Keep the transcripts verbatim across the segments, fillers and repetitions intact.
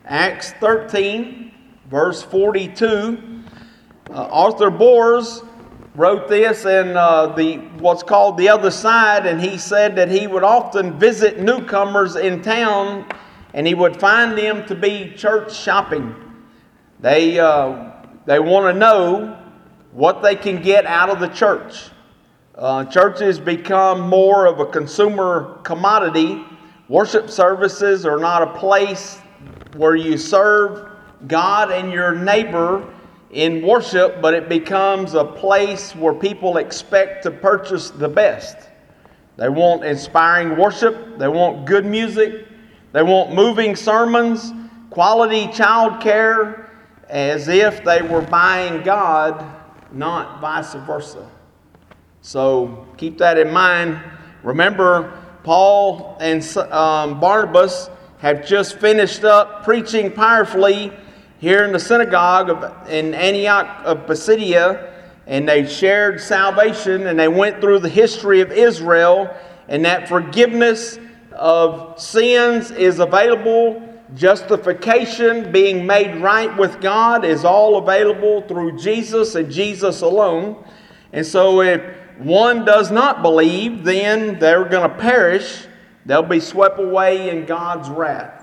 Acts thirteen, verse forty-two. Uh, Arthur Boers wrote this in uh, the what's called The Other Side, and he said that he would often visit newcomers in town, and he would find them to be church shopping. They uh, they want to know what they can get out of the church. Uh, churches become more of a consumer commodity. Worship services are not a place where you serve God and your neighbor in worship, but it becomes a place where people expect to purchase the best. They want inspiring worship. They want good music. They want moving sermons, quality child care, as if they were buying God, not vice versa. So keep that in mind. Remember, Paul and um, Barnabas have just finished up preaching powerfully here in the synagogue of, in Antioch of Pisidia, and they shared salvation, and they went through the history of Israel, and that forgiveness of sins is available. Justification, being made right with God, is all available through Jesus and Jesus alone. And so if one does not believe, then they're going to perish. They'll be swept away in God's wrath.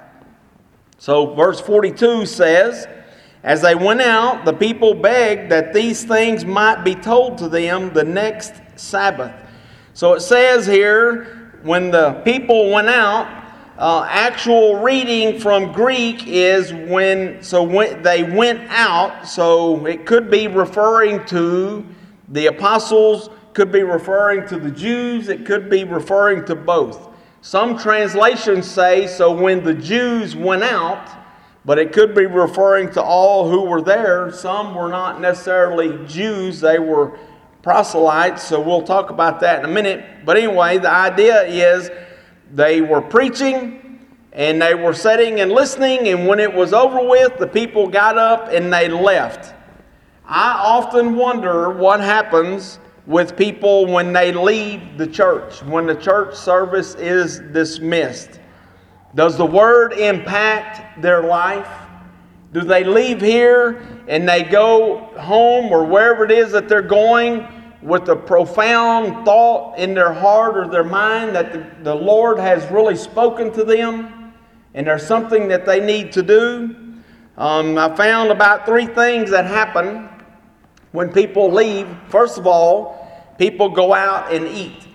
So verse forty-two says, as they went out, the people begged that these things might be told to them the next Sabbath. So it says here, when the people went out, uh, actual reading from Greek is when, so when they went out, so it could be referring to the apostles, could be referring to the Jews, it could be referring to both. Some translations say, so when the Jews went out, but it could be referring to all who were there. Some were not necessarily Jews, they were proselytes, so we'll talk about that in a minute. But anyway, the idea is they were preaching and they were sitting and listening, and when it was over with, the people got up and they left. I often wonder what happens with people when they leave the church, when the church service is dismissed. Does the word impact their life? Do they leave here and they go home or wherever it is that they're going with a profound thought in their heart or their mind that the, the Lord has really spoken to them and there's something that they need to do? Um, I found about three things that happen when people leave. First of all, people go out and eat.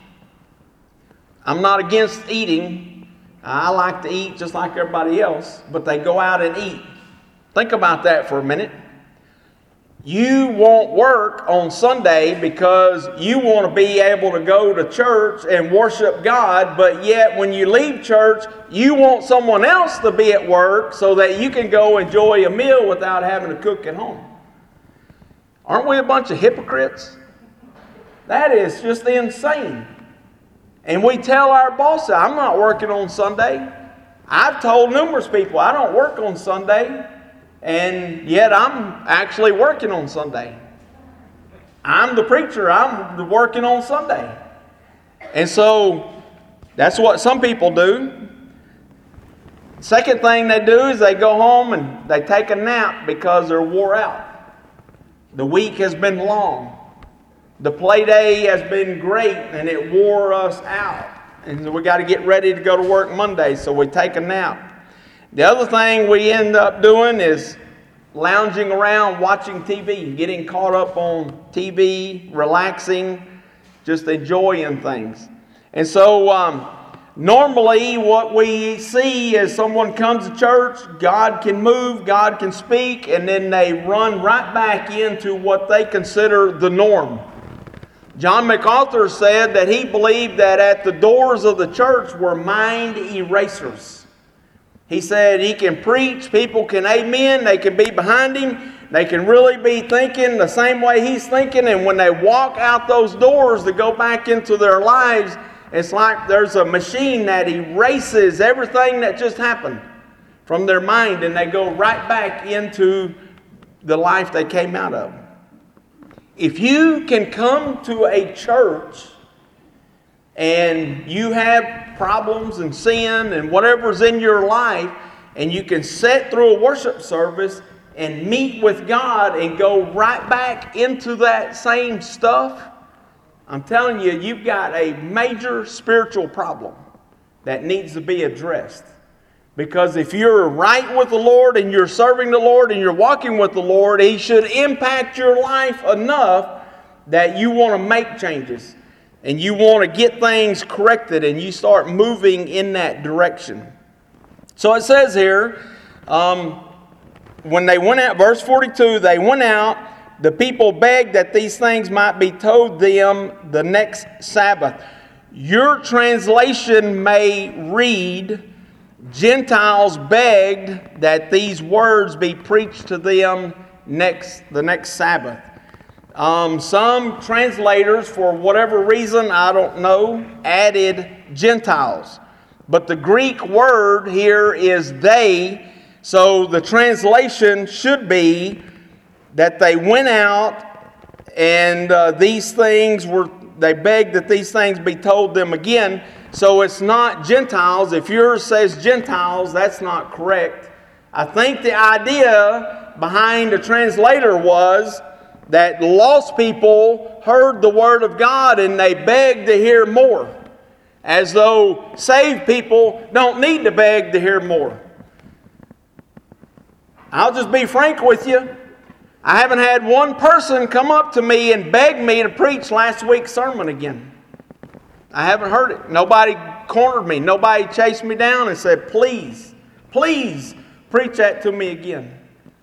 I'm not against eating. I like to eat just like everybody else, but they go out and eat. Think about that for a minute. You won't work on Sunday because you want to be able to go to church and worship God, but yet when you leave church, you want someone else to be at work so that you can go enjoy a meal without having to cook at home. Aren't we a bunch of hypocrites? That is just insane. And we tell our boss, I'm not working on Sunday. I've told numerous people I don't work on Sunday, and yet I'm actually working on Sunday. I'm the preacher, I'm working on Sunday. And so that's what some people do. Second thing they do is they go home and they take a nap because they're wore out. The week has been long. The play day has been great and it wore us out. And we got to get ready to go to work Monday, so we take a nap. The other thing we end up doing is lounging around watching T V, getting caught up on T V, relaxing, just enjoying things. And so um, normally what we see is someone comes to church, God can move, God can speak, and then they run right back into what they consider the norm. John MacArthur said that he believed that at the doors of the church were mind erasers. He said he can preach, people can amen, they can be behind him, they can really be thinking the same way he's thinking, and when they walk out those doors to go back into their lives, it's like there's a machine that erases everything that just happened from their mind, and they go right back into the life they came out of. If you can come to a church and you have problems and sin and whatever's in your life, and you can sit through a worship service and meet with God and go right back into that same stuff, I'm telling you, you've got a major spiritual problem that needs to be addressed. Because if you're right with the Lord and you're serving the Lord and you're walking with the Lord, He should impact your life enough that you want to make changes and you want to get things corrected and you start moving in that direction. So it says here, um, when they went out, verse forty-two, they went out, the people begged that these things might be told them the next Sabbath. Your translation may read, Gentiles begged that these words be preached to them next the next Sabbath. Um, some translators, for whatever reason, I don't know, added Gentiles. But the Greek word here is they, so the translation should be that they went out and uh, these things were, they begged that these things be told them again. So it's not Gentiles. If yours says Gentiles, that's not correct. I think the idea behind the translator was that lost people heard the word of God and they begged to hear more. As though saved people don't need to beg to hear more. I'll just be frank with you. I haven't had one person come up to me and beg me to preach last week's sermon again. I haven't heard it. Nobody cornered me. Nobody chased me down and said, please, please preach that to me again.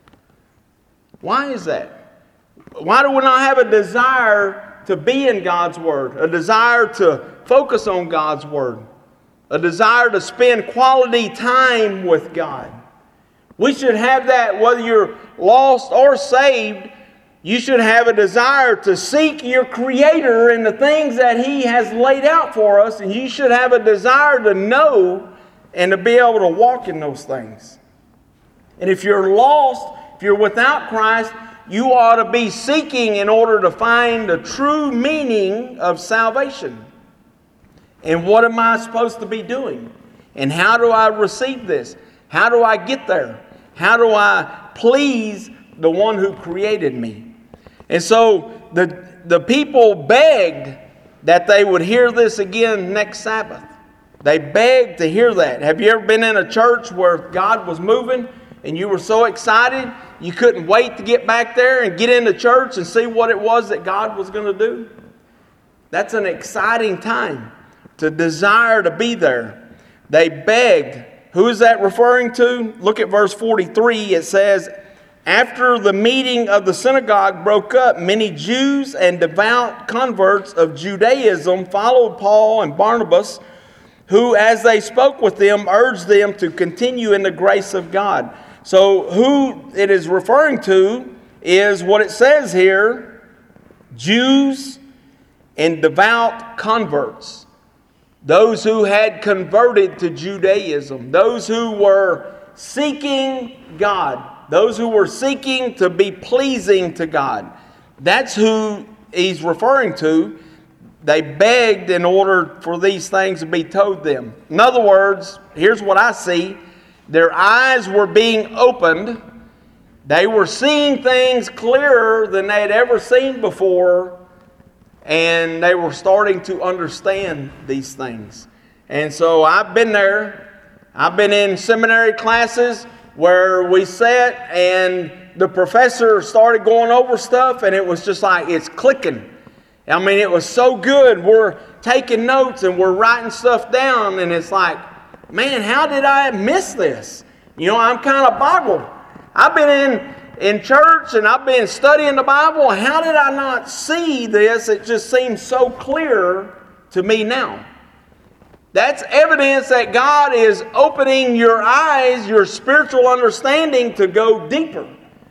Why is that? Why do we not have a desire to be in God's Word? A desire to focus on God's Word? A desire to spend quality time with God? We should have that whether you're lost or saved. You should have a desire to seek your Creator and the things that He has laid out for us. And you should have a desire to know and to be able to walk in those things. And if you're lost, if you're without Christ, you ought to be seeking in order to find the true meaning of salvation. And what am I supposed to be doing? And how do I receive this? How do I get there? How do I please the one who created me? And so the, the people begged that they would hear this again next Sabbath. They begged to hear that. Have you ever been in a church where God was moving and you were so excited you couldn't wait to get back there and get into church and see what it was that God was going to do? That's an exciting time to desire to be there. They begged. Who is that referring to? Look at verse forty-three. It says, after the meeting of the synagogue broke up, many Jews and devout converts of Judaism followed Paul and Barnabas, who, as they spoke with them, urged them to continue in the grace of God. So who it is referring to is what it says here, Jews and devout converts. Those who had converted to Judaism. Those who were seeking God. Those who were seeking to be pleasing to God. That's who he's referring to. They begged in order for these things to be told them. In other words, here's what I see. Their eyes were being opened. They were seeing things clearer than they had ever seen before. And they were starting to understand these things. And so I've been there. I've been in seminary classes where we sat and the professor started going over stuff and it was just like it's clicking. I mean, it was so good. We're taking notes and we're writing stuff down and it's like, man, how did I miss this? You know, I'm kind of boggled. I've been in in church and I've been studying the Bible. How did I not see this? It just seems so clear to me now. That's evidence that God is opening your eyes, your spiritual understanding to go deeper,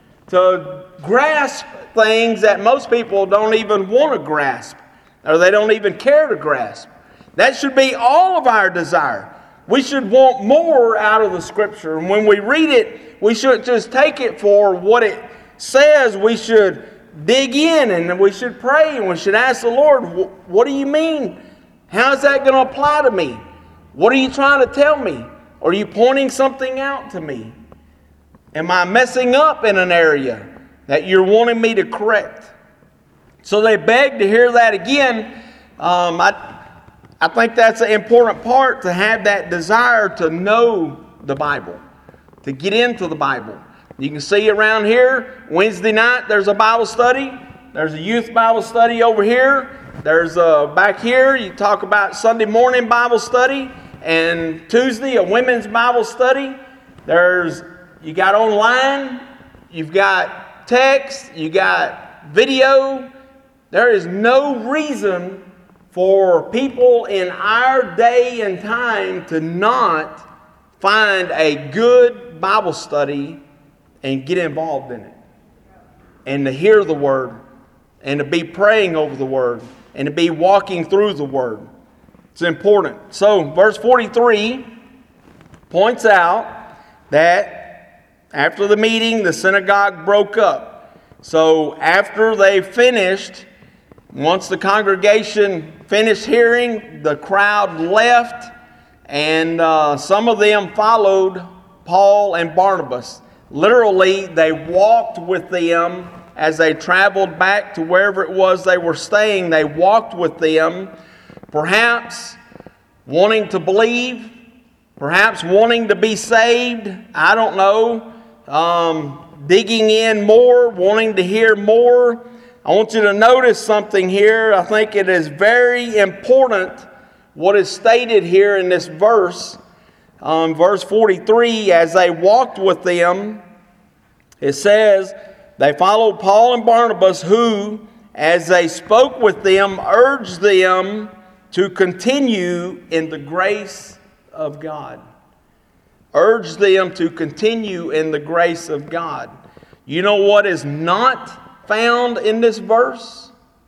to grasp things that most people don't even want to grasp, or they don't even care to grasp. That should be all of our desire. We should want more out of the Scripture. And when we read it, we shouldn't just take it for what it says. We should dig in and we should pray and we should ask the Lord, what do you mean? How is that going to apply to me? What are you trying to tell me? Are you pointing something out to me? Am I messing up in an area that you're wanting me to correct? So they beg to hear that again. Um, I, I think that's an important part, to have that desire to know the Bible, to get into the Bible. You can see around here, Wednesday night there's a Bible study. There's a youth Bible study over here. There's a, back here, you talk about Sunday morning Bible study. And Tuesday, a women's Bible study. There's, you got online, you've got text, you got video. There is no reason for people in our day and time to not find a good Bible study and get involved in it. And to hear the Word, and to be praying over the Word, and to be walking through the Word. It's important. So, verse forty-three points out that after the meeting, the synagogue broke up. So, after they finished, once the congregation finished hearing, the crowd left, and uh, some of them followed Paul and Barnabas. Literally, they walked with them as they traveled back to wherever it was they were staying. They walked with them, perhaps wanting to believe, perhaps wanting to be saved. I don't know. Um, digging in more, wanting to hear more. I want you to notice something here. I think it is very important what is stated here in this verse. Um, verse forty-three, as they walked with them, it says, they followed Paul and Barnabas, who, as they spoke with them, urged them to continue in the grace of God. Urged them to continue in the grace of God. You know what is not found in this verse?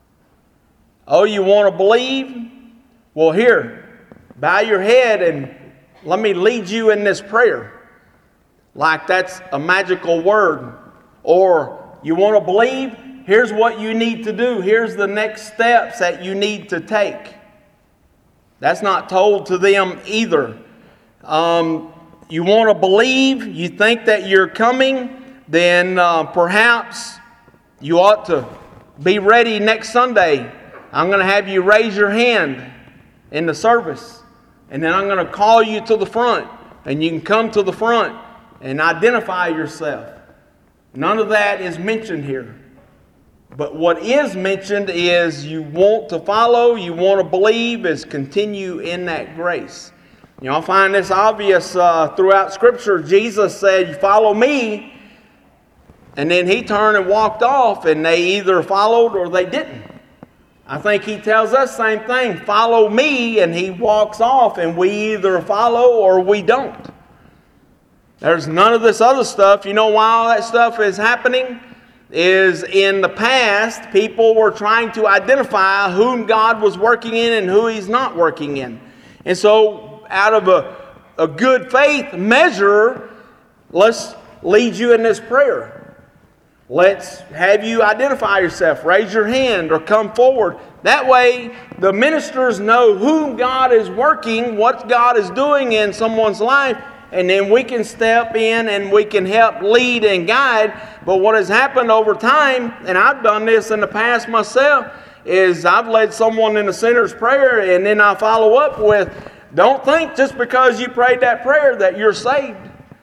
Oh, you want to believe? Well, here, bow your head and let me lead you in this prayer. Like that's a magical word. Or you want to believe? Here's what you need to do. Here's the next steps that you need to take. That's not told to them either. Um, you want to believe? You think that you're coming? Then uh, perhaps you ought to be ready next Sunday. I'm going to have you raise your hand in the service. And then I'm going to call you to the front. And you can come to the front and identify yourself. None of that is mentioned here. But what is mentioned is you want to follow, you want to believe, is continue in that grace. You know, I find this obvious uh, throughout Scripture. Jesus said, follow me. And then he turned and walked off, and they either followed or they didn't. I think he tells us the same thing. Follow me, and he walks off, and we either follow or we don't. There's none of this other stuff. You know why all that stuff is happening? Is in the past, people were trying to identify whom God was working in and who He's not working in. And so, out of a, a good faith measure, let's lead you in this prayer. Let's have you identify yourself, raise your hand, or come forward. That way, the ministers know whom God is working, what God is doing in someone's life, and then we can step in and we can help lead and guide. But what has happened over time, and I've done this in the past myself, is I've led someone in the sinner's prayer, and then I follow up with, don't think just because you prayed that prayer that you're saved.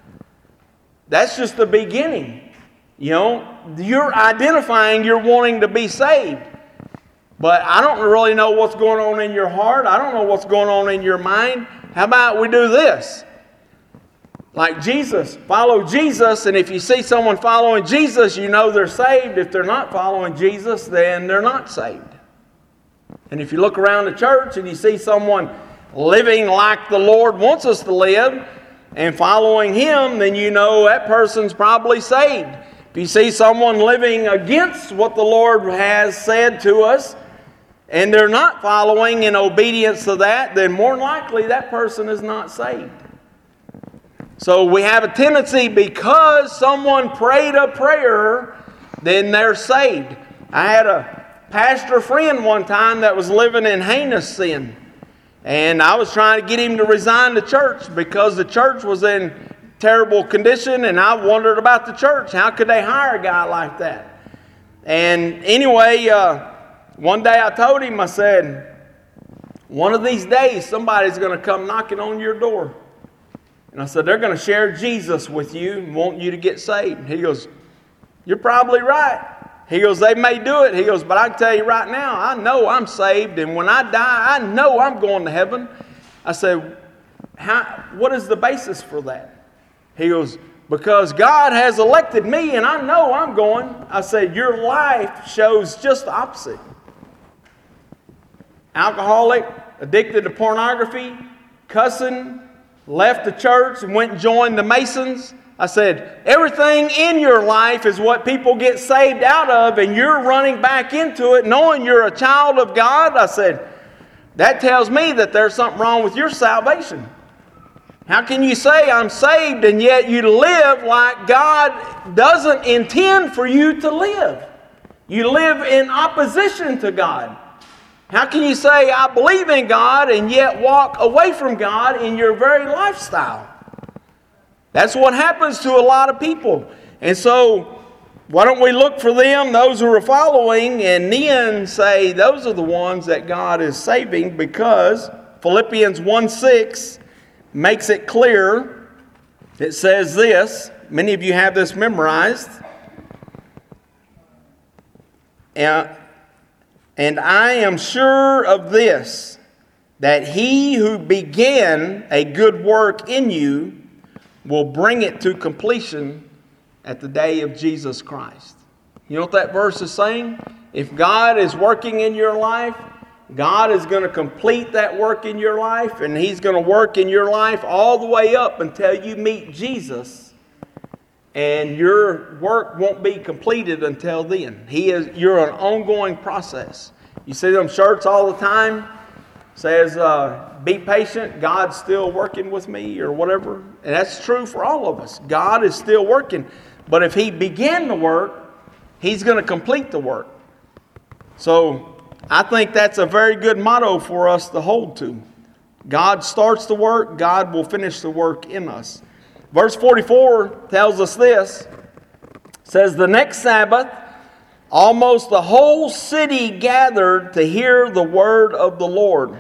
That's just the beginning. You know, you're identifying you're wanting to be saved. But I don't really know what's going on in your heart. I don't know what's going on in your mind. How about we do this? Like Jesus, follow Jesus, and if you see someone following Jesus, you know they're saved. If they're not following Jesus, then they're not saved. And if you look around the church and you see someone living like the Lord wants us to live and following Him, then you know that person's probably saved. If you see someone living against what the Lord has said to us and they're not following in obedience to that, then more than likely that person is not saved. So we have a tendency, because someone prayed a prayer, then they're saved. I had a pastor friend one time that was living in heinous sin. And I was trying to get him to resign the church because the church was in terrible condition, and I wondered about the church. How could they hire a guy like that? And anyway, uh, one day I told him, I said, one of these days somebody's going to come knocking on your door. And I said, they're going to share Jesus with you and want you to get saved. He goes, you're probably right. He goes, they may do it. He goes, but I can tell you right now, I know I'm saved, and when I die, I know I'm going to heaven. I said, How, what is the basis for that? He goes, because God has elected me, and I know I'm going. I said, your life shows just the opposite. Alcoholic, addicted to pornography, cussing, left the church and went and joined the Masons. I said, everything in your life is what people get saved out of, and you're running back into it knowing you're a child of God. I said, that tells me that there's something wrong with your salvation. How can you say I'm saved and yet you live like God doesn't intend for you to live? You live in opposition to God. How can you say I believe in God and yet walk away from God in your very lifestyle? That's what happens to a lot of people. And so, why don't we look for them, those who are following, and then say those are the ones that God is saving, because Philippians one six makes it clear. It says this. Many of you have this memorized. And, and I am sure of this, that he who began a good work in you will bring it to completion at the day of Jesus Christ. You know what that verse is saying? If God is working in your life, God is going to complete that work in your life, and He's going to work in your life all the way up until you meet Jesus, and your work won't be completed until then. He is, you're an ongoing process. You see them shirts all the time, says, uh, be patient, God's still working with me, or whatever. And that's true for all of us. God is still working. But if He began the work, He's going to complete the work. So I think that's a very good motto for us to hold to. God starts the work, God will finish the work in us. Verse forty-four tells us this. It says, the next Sabbath, almost the whole city gathered to hear the word of the Lord.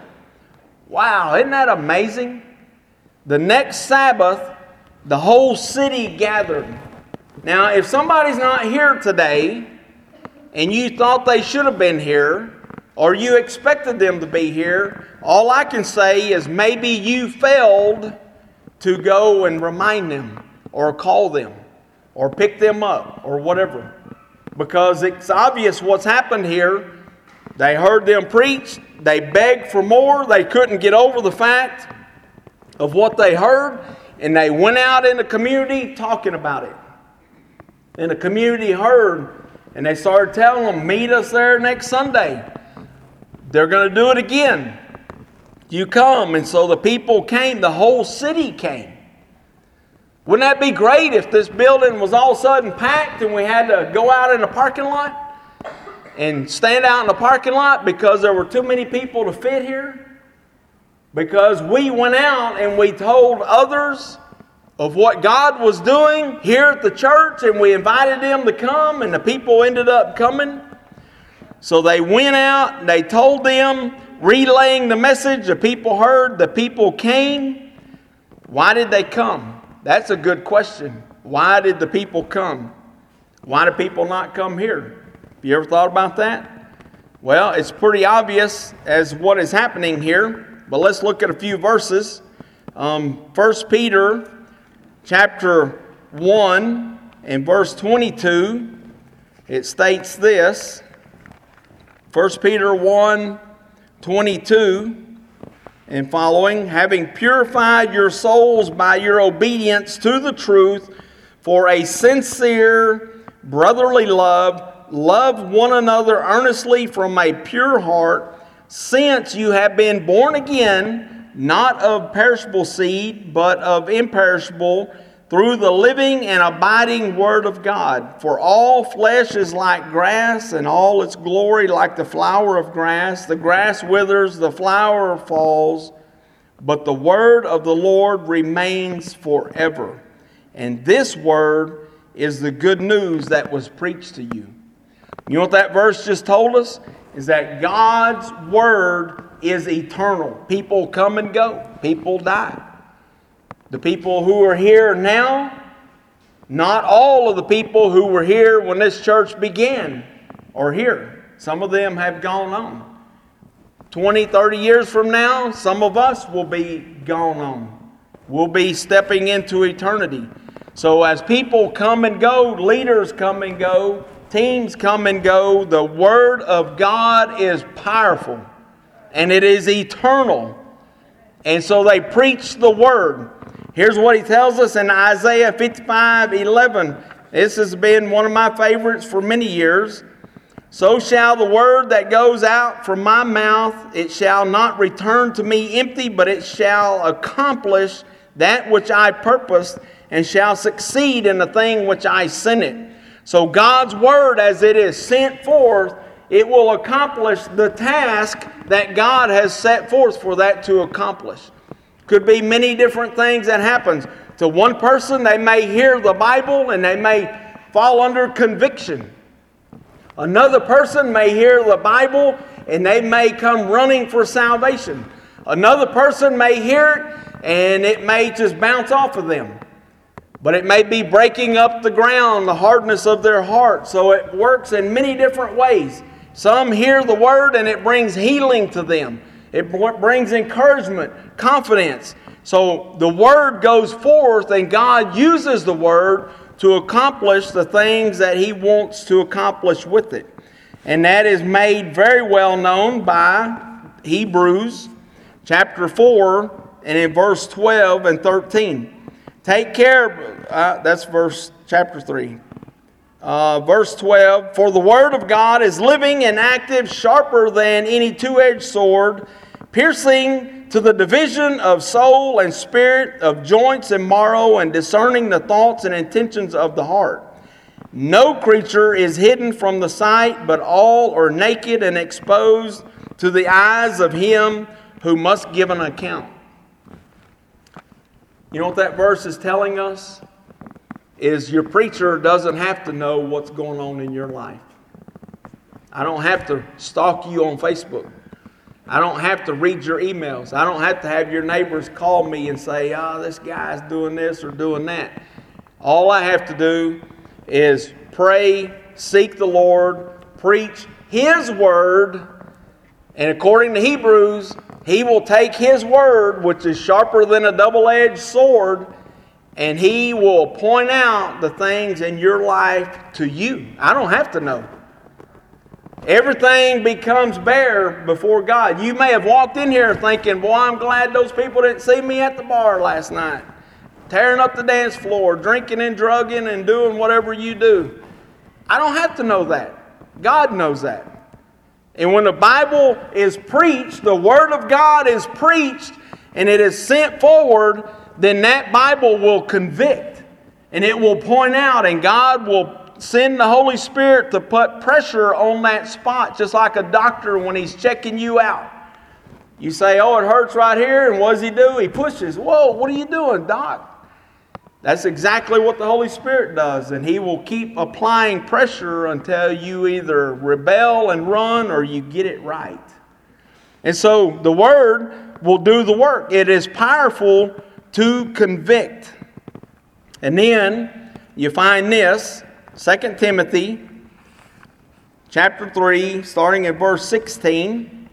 Wow, isn't that amazing? The next Sabbath, the whole city gathered. Now, if somebody's not here today, and you thought they should have been here, or you expected them to be here, all I can say is maybe you failed to go and remind them, or call them, or pick them up, or whatever. Because it's obvious what's happened here. They heard them preach. They begged for more. They couldn't get over the fact of what they heard. And they went out in the community talking about it. And the community heard. And they started telling them, meet us there next Sunday. They're going to do it again. You come. And so the people came. The whole city came. Wouldn't that be great if this building was all of a sudden packed and we had to go out in the parking lot and stand out in the parking lot because there were too many people to fit here? Because we went out and we told others of what God was doing here at the church, and we invited them to come, and the people ended up coming. So they went out and they told them, relaying the message. The people heard, the people came. Why did they come? That's a good question. Why did the people come? Why do people not come here? Have you ever thought about that? Well, it's pretty obvious as what is happening here. But let's look at a few verses. Um, First Peter chapter one and verse twenty-two. It states this. First Peter one, twenty-two. And following, having purified your souls by your obedience to the truth for a sincere brotherly love, love one another earnestly from a pure heart, since you have been born again, not of perishable seed, but of imperishable, through the living and abiding Word of God. For all flesh is like grass, and all its glory like the flower of grass. The grass withers, the flower falls, but the word of the Lord remains forever. And this word is the good news that was preached to you. You know what that verse just told us? Is that God's word is eternal. People come and go. People die. The people who are here now, not all of the people who were here when this church began are here. Some of them have gone on. twenty, thirty years from now, some of us will be gone on. We'll be stepping into eternity. So as people come and go, leaders come and go, teams come and go, the Word of God is powerful and it is eternal. And so they preach the Word. Here's what he tells us in Isaiah fifty-five eleven. This has been one of my favorites for many years. So shall the word that goes out from my mouth, it shall not return to me empty, but it shall accomplish that which I purposed, and shall succeed in the thing which I sent it. So God's word, as it is sent forth, it will accomplish the task that God has set forth for that to accomplish. Could be many different things that happens. To one person, they may hear the Bible and they may fall under conviction. Another person may hear the Bible and they may come running for salvation. Another person may hear it and it may just bounce off of them. But it may be breaking up the ground, the hardness of their heart. So it works in many different ways. Some hear the word and it brings healing to them. It brings encouragement, confidence. So the word goes forth and God uses the word to accomplish the things that he wants to accomplish with it. And that is made very well known by Hebrews chapter four and in verse twelve and thirteen. Take care, uh, that's verse chapter three. Uh, verse twelve, for the word of God is living and active, sharper than any two-edged sword, piercing to the division of soul and spirit, of joints and marrow, and discerning the thoughts and intentions of the heart. No creature is hidden from the sight, but all are naked and exposed to the eyes of him who must give an account. You know what that verse is telling us? Is your preacher doesn't have to know what's going on in your life. I don't have to stalk you on Facebook. I don't have to read your emails. I don't have to have your neighbors call me and say, oh, this guy's doing this or doing that. All I have to do is pray, seek the Lord, preach His word, and according to Hebrews, He will take His word, which is sharper than a double-edged sword, and He will point out the things in your life to you. I don't have to know. Everything becomes bare before God. You may have walked in here thinking, boy, I'm glad those people didn't see me at the bar last night, tearing up the dance floor, drinking and drugging and doing whatever you do. I don't have to know that. God knows that. And when the Bible is preached, the Word of God is preached, and it is sent forward, then that Bible will convict, and it will point out, and God will send the Holy Spirit to put pressure on that spot, just like a doctor when he's checking you out. You say, oh, it hurts right here, and what does he do? He pushes. Whoa, what are you doing, doc? That's exactly what the Holy Spirit does, and He will keep applying pressure until you either rebel and run or you get it right. And so the Word will do the work. It is powerful to convict. And then you find this, Second Timothy chapter three, starting at verse sixteen.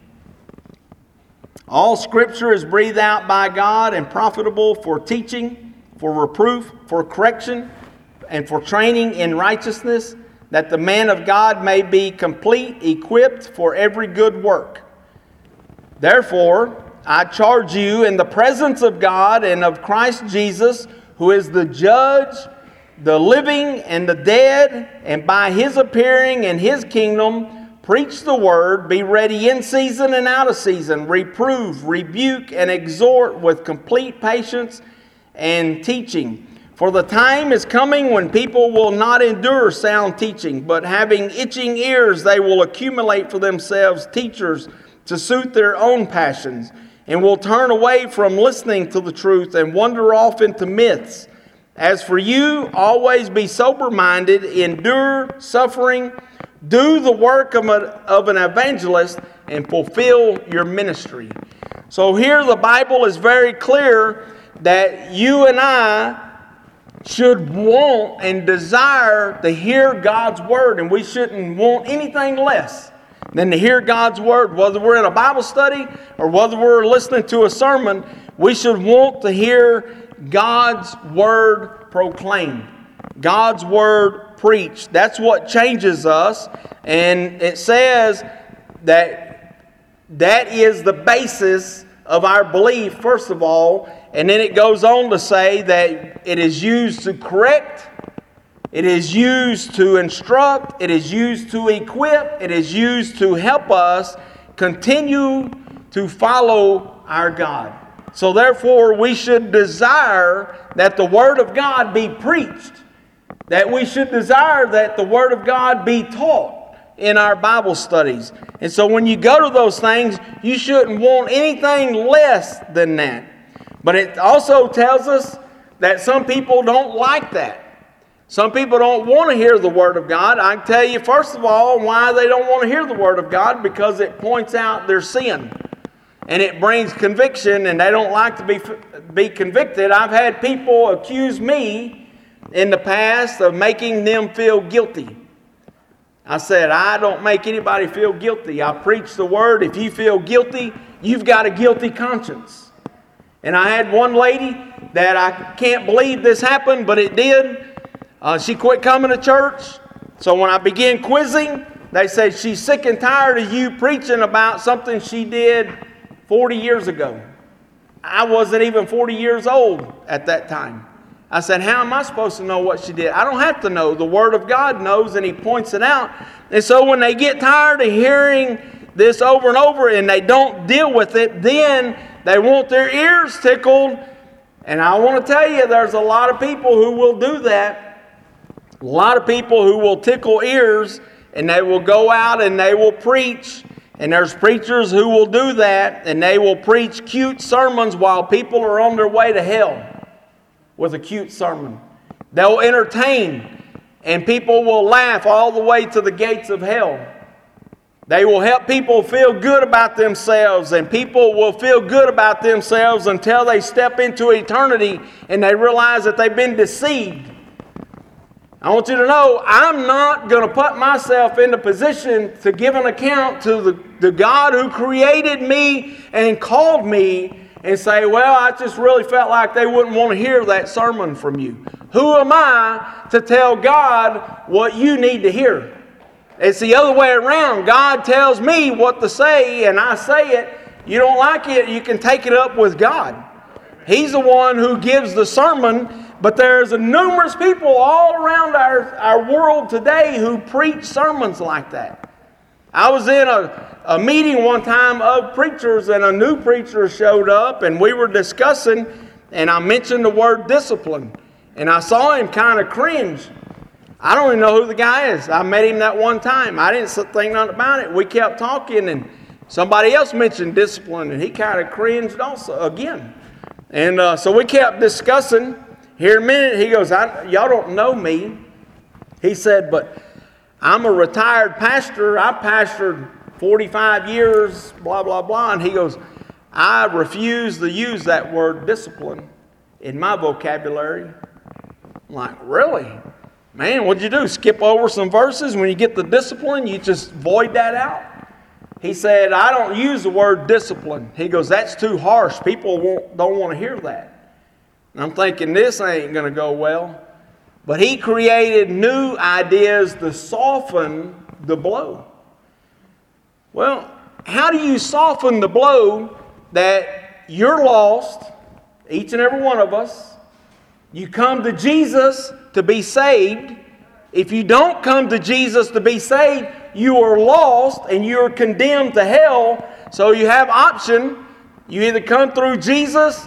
All Scripture is breathed out by God and profitable for teaching, for reproof, for correction, and for training in righteousness, that the man of God may be complete, equipped for every good work. Therefore, I charge you in the presence of God and of Christ Jesus, who is the judge, the living and the dead, and by His appearing in His kingdom, preach the word, be ready in season and out of season, reprove, rebuke, and exhort with complete patience and teaching. For the time is coming when people will not endure sound teaching, but having itching ears, they will accumulate for themselves teachers to suit their own passions, and will turn away from listening to the truth and wander off into myths. As for you, always be sober-minded, endure suffering, do the work of, a, of an evangelist, and fulfill your ministry. So here the Bible is very clear that you and I should want and desire to hear God's Word, and we shouldn't want anything less than to hear God's Word. Whether we're in a Bible study or whether we're listening to a sermon, we should want to hear God's Word proclaimed, God's Word preached. That's what changes us, and it says that that is the basis of our belief, first of all. And then it goes on to say that it is used to correct, it is used to instruct, it is used to equip, it is used to help us continue to follow our God. So therefore, we should desire that the Word of God be preached, that we should desire that the Word of God be taught in our Bible studies. And so when you go to those things, you shouldn't want anything less than that. But it also tells us that some people don't like that. Some people don't want to hear the Word of God. I can tell you, first of all, why they don't want to hear the Word of God, because it points out their sin. And it brings conviction, and they don't like to be, be convicted. I've had people accuse me in the past of making them feel guilty. I said, I don't make anybody feel guilty. I preach the Word. If you feel guilty, you've got a guilty conscience. And I had one lady that I can't believe this happened, but it did. Uh, she quit coming to church. So when I began quizzing, they said, she's sick and tired of you preaching about something she did forty years ago. I wasn't even forty years old at that time. I said, how am I supposed to know what she did? I don't have to know. The Word of God knows, and He points it out. And so when they get tired of hearing this over and over and they don't deal with it, then they want their ears tickled. And I want to tell you, there's a lot of people who will do that. A lot of people who will tickle ears, and they will go out and they will preach. And there's preachers who will do that, and they will preach cute sermons while people are on their way to hell with a cute sermon. They'll entertain, and people will laugh all the way to the gates of hell. They will help people feel good about themselves, and people will feel good about themselves until they step into eternity and they realize that they've been deceived. I want you to know, I'm not going to put myself in the position to give an account to the, the God who created me and called me and say, well, I just really felt like they wouldn't want to hear that sermon from you. Who am I to tell God what you need to hear? It's the other way around. God tells me what to say, and I say it. You don't like it, you can take it up with God. He's the one who gives the sermon, but there's numerous people all around our, our world today who preach sermons like that. I was in a, a meeting one time of preachers, and a new preacher showed up, and we were discussing, and I mentioned the word discipline, and I saw him kind of cringe. I don't even know who the guy is. I met him that one time. I didn't think nothing about it. We kept talking, and somebody else mentioned discipline, and he kind of cringed also again. And uh, so we kept discussing. Here in a minute, he goes, I, y'all don't know me. He said, but I'm a retired pastor. I pastored forty-five years, blah, blah, blah. And he goes, I refuse to use that word discipline in my vocabulary. I'm like, really? Man, what'd you do? Skip over some verses? When you get the discipline, you just void that out? He said, I don't use the word discipline. He goes, that's too harsh. People won't, don't want to hear that. And I'm thinking, this ain't going to go well. But he created new ideas to soften the blow. Well, how do you soften the blow that you're lost, each and every one of us? You come to Jesus to be saved. If you don't come to Jesus to be saved, you are lost and you are condemned to hell. So you have option. You either come through Jesus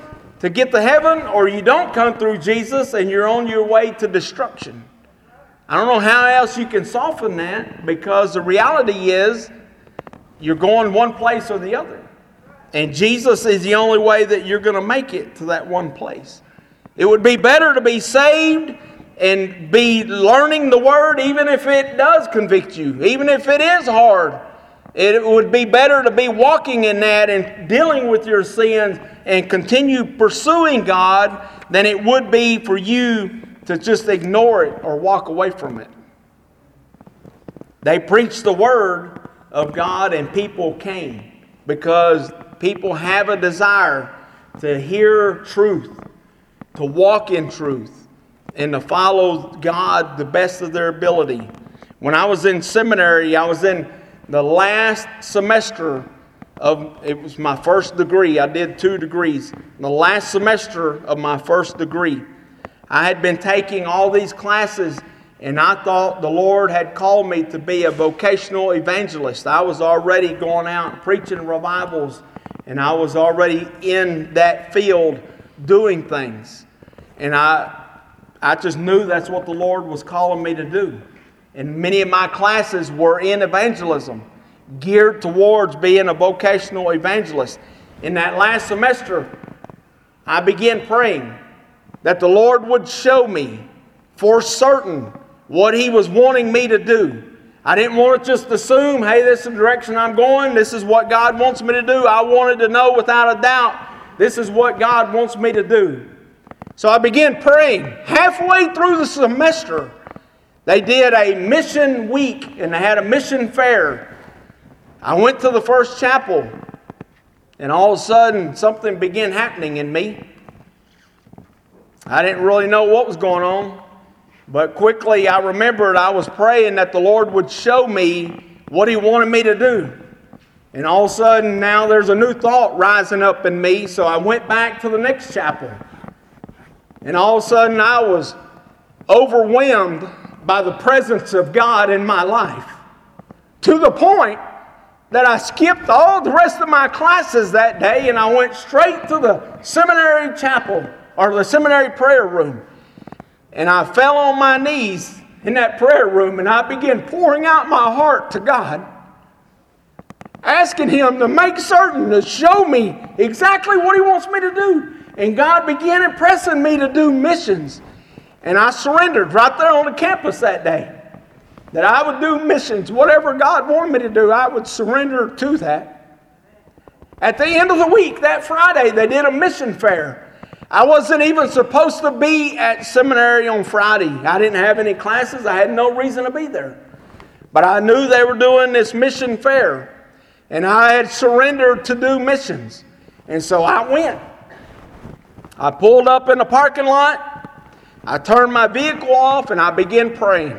to get to heaven, or you don't come through Jesus and you're on your way to destruction. I don't know how else you can soften that, because the reality is you're going one place or the other. And Jesus is the only way that you're going to make it to that one place. It would be better to be saved and be learning the Word, even if it does convict you, even if it is hard. It would be better to be walking in that and dealing with your sins and continue pursuing God than it would be for you to just ignore it or walk away from it. They preached the Word of God and people came, because people have a desire to hear truth, to walk in truth, and to follow God the best of their ability. When I was in seminary, I was in the last semester of, it was my first degree. I did two degrees. The last semester of my first degree, I had been taking all these classes, and I thought the Lord had called me to be a vocational evangelist. I was already going out and preaching revivals, and I was already in that field doing things. And I, I just knew that's what the Lord was calling me to do. And many of my classes were in evangelism, geared towards being a vocational evangelist. In that last semester, I began praying that the Lord would show me for certain what He was wanting me to do. I didn't want to just assume, hey, this is the direction I'm going. This is what God wants me to do. I wanted to know without a doubt, this is what God wants me to do. So I began praying. Halfway through the semester, they did a mission week, and they had a mission fair. I went to the first chapel, and all of a sudden, something began happening in me. I didn't really know what was going on, but quickly I remembered I was praying that the Lord would show me what He wanted me to do. And all of a sudden, now there's a new thought rising up in me, so I went back to the next chapel. And all of a sudden, I was overwhelmed by the presence of God in my life, to the point that I skipped all the rest of my classes that day, and I went straight to the seminary chapel, or the seminary prayer room. And I fell on my knees in that prayer room, and I began pouring out my heart to God, asking Him to make certain, to show me exactly what He wants me to do. And God began impressing me to do missions. And I surrendered right there on the campus that day, that I would do missions. Whatever God wanted me to do, I would surrender to that. At the end of the week, that Friday, they did a mission fair. I wasn't even supposed to be at seminary on Friday. I didn't have any classes. I had no reason to be there. But I knew they were doing this mission fair, and I had surrendered to do missions. And so I went. I pulled up in the parking lot. I turned my vehicle off, and I began praying.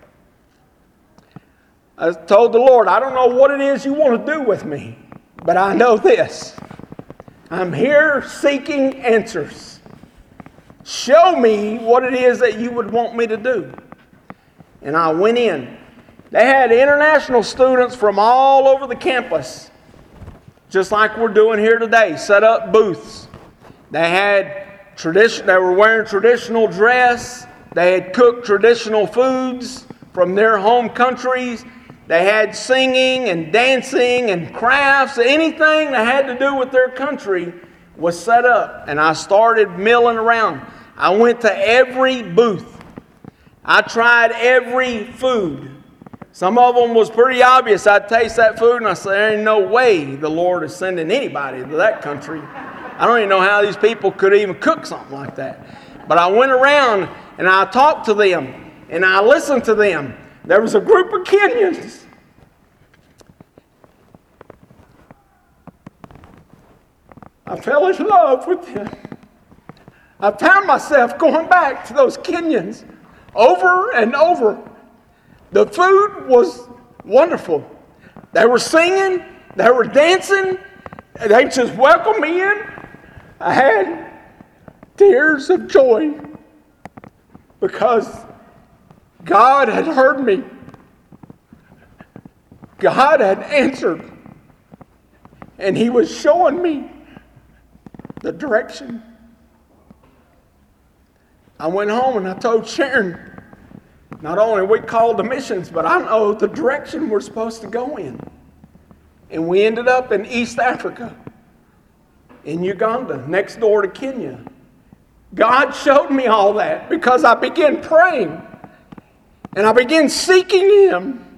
I told the Lord, I don't know what it is you want to do with me, but I know this. I'm here seeking answers. Show me what it is that you would want me to do. And I went in. They had international students from all over the campus, just like we're doing here today, set up booths. They had tradition. They were wearing traditional dress. They had cooked traditional foods from their home countries. They had singing and dancing and crafts. Anything that had to do with their country was set up. And I started milling around. I went to every booth. I tried every food. Some of them was pretty obvious. I'd taste that food and I said, there ain't no way the Lord is sending anybody to that country. I don't even know how these people could even cook something like that. But I went around and I talked to them and I listened to them. There was a group of Kenyans. I fell in love with them. I found myself going back to those Kenyans over and over. The food was wonderful. They were singing. They were dancing. They just welcomed me in. I had tears of joy because God had heard me. God had answered. And He was showing me the direction I went home and I told Sharon, not only we called the missions, but I know the direction we're supposed to go in. And we ended up in East Africa, in Uganda, next door to Kenya. God showed me all that because I began praying and I began seeking Him.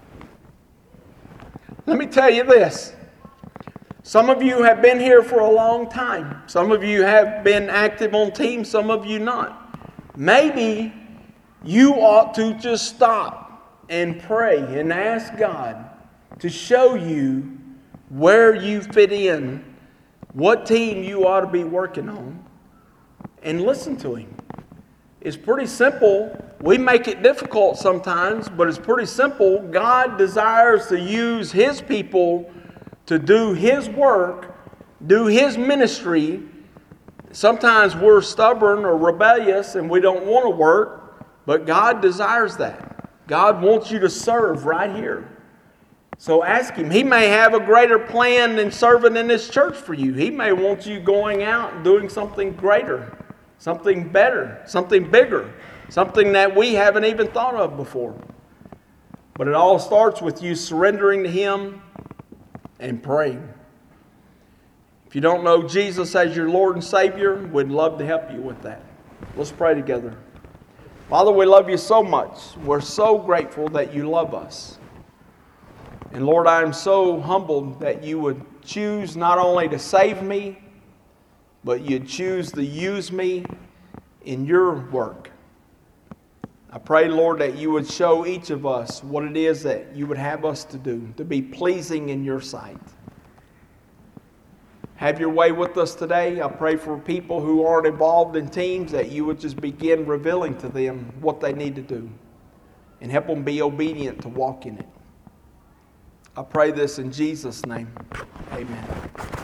Let me tell you this. Some of you have been here for a long time. Some of you have been active on teams, some of you not. Maybe you ought to just stop and pray and ask God to show you where you fit in, what team you ought to be working on, and listen to Him. It's pretty simple. We make it difficult sometimes, but it's pretty simple. God desires to use His people to do His work, do His ministry. Sometimes we're stubborn or rebellious and we don't want to work, but God desires that. God wants you to serve right here. So ask Him. He may have a greater plan than serving in this church for you. He may want you going out and doing something greater, something better, something bigger, something that we haven't even thought of before. But it all starts with you surrendering to Him and praying. If you don't know Jesus as your Lord and Savior, we'd love to help you with that. Let's pray together. Father, we love you so much. We're so grateful that you love us. And Lord, I am so humbled that you would choose not only to save me, but you'd choose to use me in your work. I pray, Lord, that you would show each of us what it is that you would have us to do, to be pleasing in your sight. Have your way with us today. I pray for people who aren't involved in teams that you would just begin revealing to them what they need to do and help them be obedient to walk in it. I pray this in Jesus' name. Amen.